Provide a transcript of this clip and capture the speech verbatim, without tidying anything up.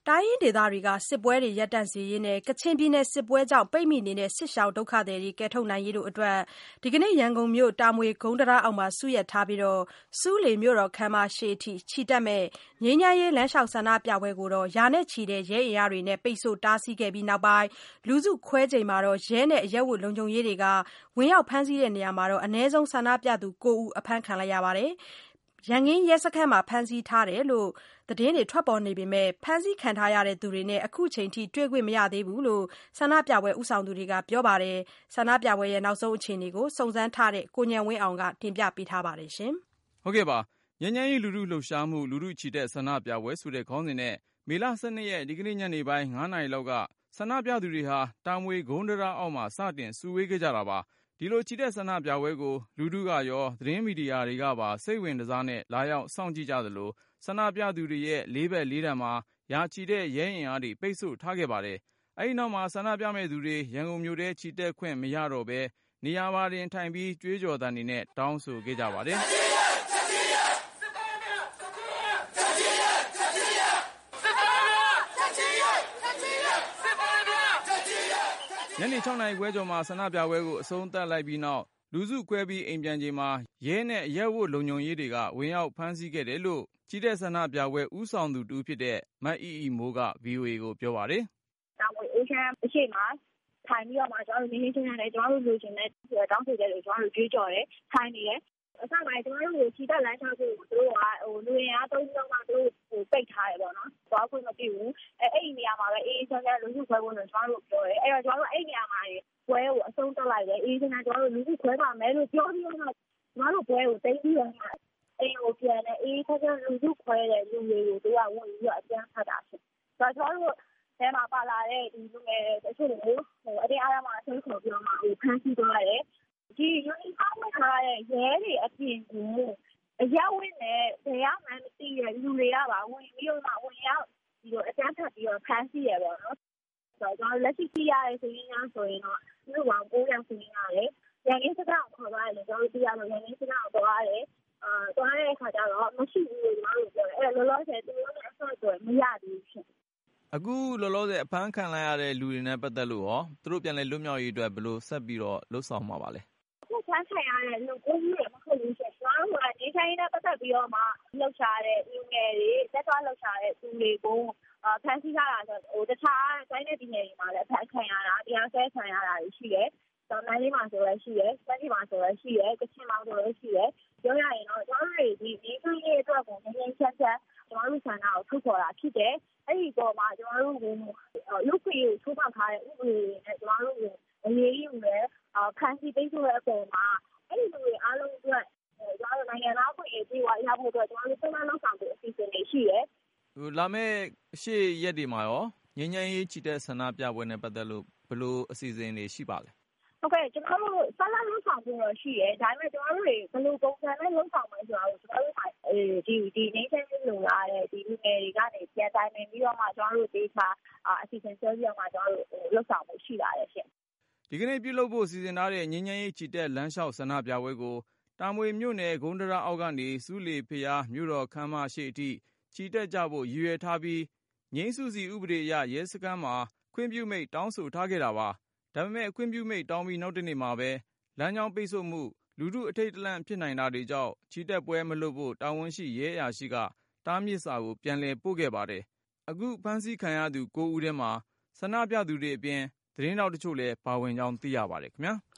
တိုင်းရင်းဒေသတွေကစစ်ပွဲတွေရပ်တန့်စေရေးနဲ့ကချင်ပြည်နယ်စစ်ပွဲကြောင့်ပိတ်မိနေတဲ့စစ်ရှောင်ဒုက္ခသည်တွေကယ်ထုတ်နိုင်ရေးတို့အတွက်ဒီကနေ့ရန်ကုန်မြို့တာမွေဂုံးတံတားအောက်မှာစုရပ်ထားပြီးဆူးလေမြို့တော်ခမ်းမရှေ့အထိချီတက်မဲ့ငြိမ်းချမ်းရေးလမ်းလျှောက်ဆန္ဒပြပွဲကိုရာနဲ့ချီတဲ့ရဲအင်အားတွေနဲ့ပိတ်ဆို့တားဆီးခဲ့ပြီးနောက်ပိုင်းလူစုခွဲချိန်မှာရဲနဲ့အရပ်ဝတ်လုံခြုံရေးတွေကဝင်ရောက်ဖမ်းဆီးတဲ့နေရာမှာအနည်းဆုံးဆန္ဒပြသူကိုးဦးအဖမ်းခံလိုက်ရပါတယ်။ရန်ကင်းရဲစခန်းမှာဖမ်းဆီးထားတယ်လို့သတင်းတွေထွက်ပေါ်နေပေမဲ့ဖမ်းဆီးခံထားရသူတွေနဲ့အခုချိန်ထိတွေ့ခွင့်မရသေးဘူးလို့ဆန္ဒပြပွဲဦးဆောင်သူတွေကပြောပါတယ်။ဆန္ဒပြပွဲရဲ့နောက်ဆုံးအခြေအနေကိုစုံစမ်းထားတဲ့ကိုဉာဏ်ဝင်းအောင်ကတင်ပြပေးထားပါတယ်ရှင်။ဟုတ်ကဲ့ပါ။ငြိမ်းချမ်းရေးလူထုလှုပ်ရှားမှုလူထုချီတက်ဆန္ဒပြပွဲဆိုတဲ့ခေါင်းစဉ်နဲ့မေလ၁၂ရက်ဒီကနေ့ညနေပိုင်း၅နာရီလောက်ကဆန္ဒပြသူတွေဟာတာမွေဂုံးတံတားအောက်မှာစတင်စုဝေးခဲ့ကြတာပါ။ဒီလိုချီတက်ဆန္ဒပြပွဲကိုလူထုကရောသတင်းမီဒီယာတွေကပါစိတ်ဝင်စားနဲ့လာရောက်စောင့်ကြည့်ကြသလိုဆန္ဒပြသူတွေရဲ့လေးဘက်လေးတန်မှာရာချီတဲ့ရဲအင်အားတွေပိတ်ဆို့ထားခဲ့ပါတယ်။အဲဒီနောက်မှာဆန္ဒပြမဲ့သူတွေရန်ကုန်မြို့ထဲချီတက်ခွင့်မရတော့ဘဲနေရာပါတင်ထိုင်ပြီးကြွေးကြော်သံတွေနဲ့တောင်းဆိုခဲ့ကြပါတယ်။ညနေ၆နာရီခွဲကျော်မှာဆန္ဒပြပွဲကိုအဆုံးသတ်လိုက်ပြီးနောက်လူစုခွဲပြီးအိမ်ပြန်ချိန်မှာရဲနဲ့အရပ်ဝတ်လုံခြုံရေးတွေကဝင်ရောက်ဖမ်းဆီးခဲ့တယ်လို့ချီတက်ဆန္ဒပြပွဲဦးဆောင်သူတူဖြစ်တဲ့မအီအီမိုးက ဗွီအိုအေကိုပြောပါတယ်။တာမွေအေးချမ်းအရှိမထိုင်ပြီးတော့မှကျွန်တော်တို့နေနေချင်းနဲ့ကျွန်တော်တို့လူချင်းနဲ့တောင်းဆိုကြတယ်ကျွန်တော်တို့ကြွေးကြော်တယ်ထိုင်နေတယ်အစပိုင်းကျွန်တော်တို့ကိုချီတက်လမ်းချဖို့သူတို့ကဟိုလူရင်အားသုံးလုံးမှသူတို့ဟိုပိတ်ထားတယ်ပေါ့နော်။သွားခွင့်မပြုဘူး။အဲအဲ့ဒီနေရာမှာပဲအေးအေးချမ်းချမ်းလူစုခွဲဖို့ဆိုကျွန်တော်တို့ပြောတယ်။အဲ့တော့ကျွန်တော်တို့အဲ့ဒီနေရာမှာပွဲကိုအဆုံးသတ်လိုက်တယ်အေးချမ်းချမ်းကျွန်တော်တို့လူစုခွဲပါမယ်လို့ပြောပြီးတော့ကျွန်တော်တို့ပွဲကိုတိတ်ပြီးတော့အိမ်ကိုပြန်တယ်အေးချမ်းချမ်းလူစုခွဲတဲ့လူတွေကိုသူကဝင်ပြီးတော့အကျန်းဖတ်တာဖြစ်။ဆိုတော့ကျွန်တော်တို့ထဲမှာပါလာတဲ့ဒီလူငယ်တချို့တွေကိုဟိုအတင်းအားမှာအဆုံးခေါ်ပြီးတော့မှဟိုဖမ်းဆီးသွားတယ်။ဒီယူနီဖောင်းဝတ်ထားတဲ့ရဲတွေအပြင်ကိုအရောက်ဝင်တဲ့ဘယ်ရောက်မှမသိတဲ့လူတွေကပါဝင်ပြီးတော့မှဝင်ရောက်ပြီးတော့အကျန်းဖတ်ပြီးတော့ဖမ်းဆီးရပေါ့နော်။ဆိုတော့ကျွန်တော်လက်ရှိသိရတဲ့ဆိုရင်များဆိုရင်တော့ဒီလိုကောင်ကိုးရောက်ဆိုရင်ရတယ်။ရန်ကင်းစကားကိုခေါ်သွားတယ်ကျွန်တော်တို့သိရတော့ရန်ကင်းစကားကိုသွားတယ်။အာသွားတဲ့အခါကျတော့မရှိဘူးလို့ကျွန်တော်တို့ပြောတယ်။အဲ့လောလောဆယ်သူတို့လည်းအဆော့ဆိုမရသေးဘူးဖြစ်။အခုလောလောဆယ်အဖမ်းခံလိုက်ရတဲ့လူတွေနဲ့ပတ်သက်လို့ရောသူတို့ပြန်လဲလွတ်မြောက်ရေးအတွက်ဘယ်လိုဆက်ပြီးတော့လှုပ်ဆောင်မှာပါလဲ။အခုဖမ်းခံရတဲ့လူကိုကြီးတွေမဟုတ်ဘူးရှင်။ကျွန်တော်တို့ကဒီတိုင်းနဲ့ပတ်သက်ပြီးတော့မှလှုပ်ရှားတဲ့လူငယ်တွေတက်သွားလှုပ်ရှားတဲ့သူတွေကိုအာဖမ်းဆီးထားတာဆိုဟိုတခြားတိုင်းတဲ့ပြည်နယ်တွေမှာလည်းဖမ်းခံရတာတရားစွဲခံရတာရှိတယ်။တော့နိုင်လေးမှာဆိုလည်းရှိတယ်။စက်ကြီးမှာဆိုလည်းရှိတယ်။ကချင်မှာဆိုလည်းရှိတယ်။ပြောရရင်တော့ကျွန်တော်တို့ဒီဒီတိုင်းရဲ့အတွက်ကိုငင်းငင်းချက်ချက်ကျွန်တော်တို့ဆန္ဒကိုထုတ်ဖော်တာဖြစ်တယ်။အဲ့ဒီပေါ်မှာကျွန်တော်တို့ကလူခွေကိုထုတ်ဖော်ထားတဲ့ဥပဒေနဲ့ကျွန်တော်တို့ကိုအရေးယူတယ်။ဖမ်းဆီးပိတ်ဆို့တဲ့အပေါ်မှာအဲ့ဒီလူတွေအားလုံးအတွက်ကျွန်တော်တို့နိုင်ငံသားခွင့်ရေးပြီးွားရဖို့အတွက်ကျွန်တော်တို့ပုံမှန်လုပ်ဆောင်တဲ့အစီအစဉ်တွေရှိတယ်။ဟိုလာမယ့်ရှေ့ရက်တွေမှာရောငြိမ်းချမ်းရေးချီတက်ဆန္ဒပြပွဲနဲ့ပတ်သက်လို့ဘယ်လိုအစီအစဉ်တွေရှိပါလဲ။ဟုတ်ကဲ့ကျွန်တော်တို့ဆန္ဒလုပ်ဆောင်ဖို့တော့ရှိတယ်။ဒါပေမဲ့ကျွန်တော်တို့တွေဘယ်လိုပုံစံနဲ့လုပ်ဆောင်မလဲဆိုတာကိုကျွန်တော်တို့အဲဒီဒီငြိမ်းချမ်းရေးလိုလားတဲ့ဒီလူငယ်တွေကနေပြန်တိုင်းနေပြီးတော့မှကျွန်တော်တို့ဒေတာအစီအစဉ်ဆွဲပြီးတော့မှကျွန်တော်တို့လုပ်ဆောင်ဖို့ရှိပါတယ်ရှင်။ဒီကနေ့ပြုလုပ်ဖို့စီစဉ်ထားတဲ့ငြိမ်းချမ်းရေးချီတက်လမ်းလျှောက်ဆန္ဒပြပွဲကိုတာမွေမြို့နယ်ဂုံးတံတားအောက်ကနေစူးလေဖျားမြို့တော်ခမ်းမရှိအထိချီတက်ကြဖို့ရည်ရွယ်ထားပြီးငြိမ်းစုစီဥပဒေအရရဲစခန်းမှာခွင့်ပြုမိန့်တောင်းဆိုထားခဲ့တာပါ။ဒါပေမဲ့ခွင့်ပြုမိန့်တောင်းပြီးနောက်တနေ့မှာပဲလမ်းကြောင်းပိတ်ဆို့မှုလူထုအထိတ်တလန့်ဖြစ်နိုင်တာတွေကြောင့်ချီတက်ပွဲမလုပ်ဖို့တာဝန်ရှိရဲအရာရှိကတားမြစ်စာကိုပြန်လည်ပို့ခဲ့ပါတယ်။အခုဖမ်းဆီးခံရသူကိုးဦးထဲမှာဆန္ဒပြသူတွေအပြင်သတင်းတောက်တချို့လည်းပါဝင်ကြောင်းသိရပါတယ်ခင်ဗျာ။